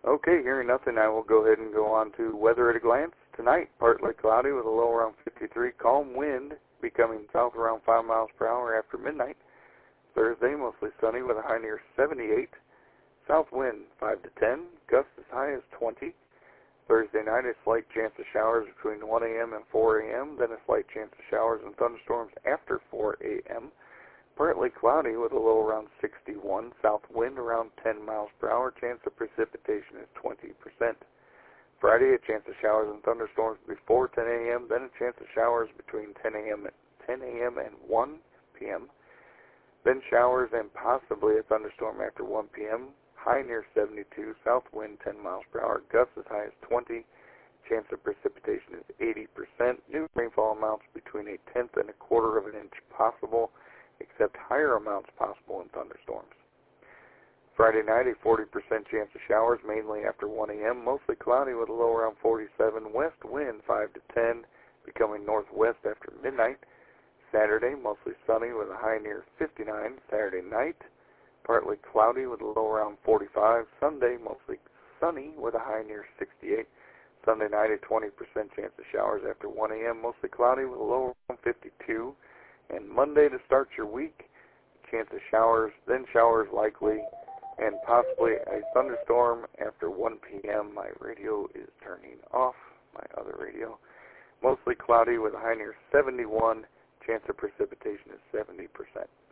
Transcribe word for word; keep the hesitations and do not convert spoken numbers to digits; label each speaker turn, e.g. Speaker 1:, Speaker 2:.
Speaker 1: Okay, hearing nothing, I will go ahead and go on to weather at a glance. Tonight, partly cloudy with a low around fifty-three, calm wind becoming south around five miles per hour after midnight. Thursday, mostly sunny with a high near seventy-eight. South wind five to ten, gusts as high as twenty. Thursday night, a slight chance of showers between one a.m. and four a.m., then a slight chance of showers and thunderstorms after four a.m. Partly cloudy with a low around sixty-one, south wind around ten miles per hour, chance of precipitation is twenty percent. Friday, a chance of showers and thunderstorms before ten a.m., then a chance of showers between ten a.m. and ten a.m. and one p.m., then showers and possibly a thunderstorm after one p.m., high near seventy-two, south wind ten miles per hour, gusts as high as twenty, chance of precipitation is eighty percent, new rainfall amounts between a tenth and a quarter of an inch possible, except higher amounts possible in thunderstorms. Friday night, a forty percent chance of showers, mainly after one a.m., mostly cloudy with a low around forty-seven, west wind five to ten, becoming northwest after midnight. Saturday, mostly sunny with a high near fifty-nine. Saturday night, partly cloudy with a low around forty-five. Sunday, mostly sunny with a high near sixty-eight. Sunday night, a twenty percent chance of showers after one a.m., mostly cloudy with a low around fifty-two. And Monday to start your week, chance of showers, then showers likely, and possibly a thunderstorm after one p.m. My radio is turning off, my other radio. Mostly cloudy with a high near seventy-one. Chance of precipitation is seventy percent.